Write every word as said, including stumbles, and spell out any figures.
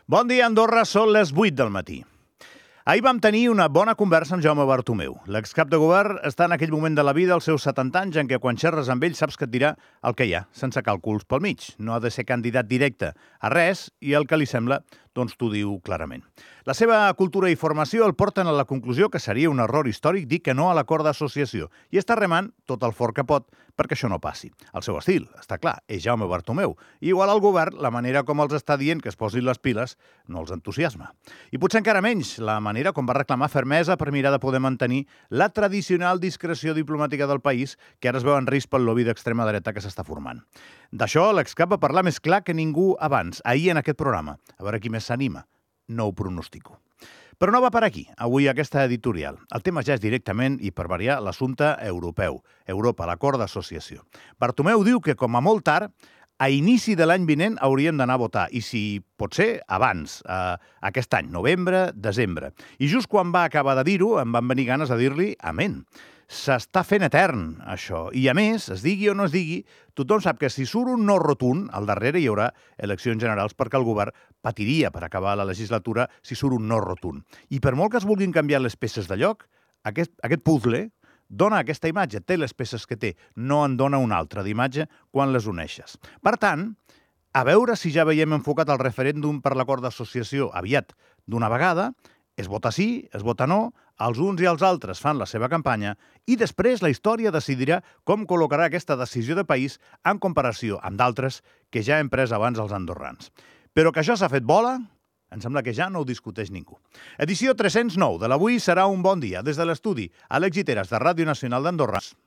Bon dia, Andorra, són les vuit del matí. Ahir vam tenir una bona conversa amb Jaume Bartomeu. L'excap de govern està en aquell moment de la vida, als seus setanta anys, en què quan xerres amb ell saps que et dirà el que hi ha, sense càlculs pel mig. No ha de ser candidat directe a res i el que li sembla, doncs t'ho diu clarament. La seva cultura i formació el porten a la conclusió que seria un error històric dir que no a l'acord d'associació i està remant tot el fort que pot perquè això no passi. El seu estil, està clar, és Jaume Bartomeu. I igual al govern, la manera com els està dient que es posin les piles no els entusiasma. I potser encara menys la manera com va reclamar fermesa per mirar de poder mantenir la tradicional discreció diplomàtica del país que ara es veu en risc pel lobby d'extrema dreta que s'està formant. D'això l'excap va parlar més clar que ningú abans, ahir en aquest programa. A veure qui més s'anima. No ho pronostico. Però no va per aquí, avui aquesta editorial. El tema ja és directament, i per variar, l'assumpte europeu. Europa, l'acord d'associació. Bartomeu diu que, com a molt tard, a inici de l'any vinent hauríem d'anar a votar, i si pot ser, abans, eh, aquest any, novembre, desembre. I just quan va acabar de dir-ho, em van venir ganes de dir-li amén. S'està fent etern, això. I a més, es digui o no es digui, tothom sap que si surt un no rotund, al darrere hi haurà eleccions generals perquè el govern patiria per acabar la legislatura si surt un no rotund. I per molt que es vulguin canviar les peces de lloc, aquest, aquest puzzle dona aquesta imatge, té les peces que té, no en dona una altra d'imatge quan les uneixes. Per tant, a veure si ja veiem enfocat el referèndum per l'acord d'associació aviat d'una vegada, es vota sí, es vota no, els uns i els altres fan la seva campanya i després la història decidirà com col·locarà aquesta decisió de país en comparació amb d'altres que ja hem pres abans els andorrans. Però que això s'ha fet bola, em sembla que ja no ho discuteix ningú. Edició tres-cents nou de l'Avui serà un bon dia. Des de l'estudi Àlex Giteras de Ràdio Nacional d'Andorra.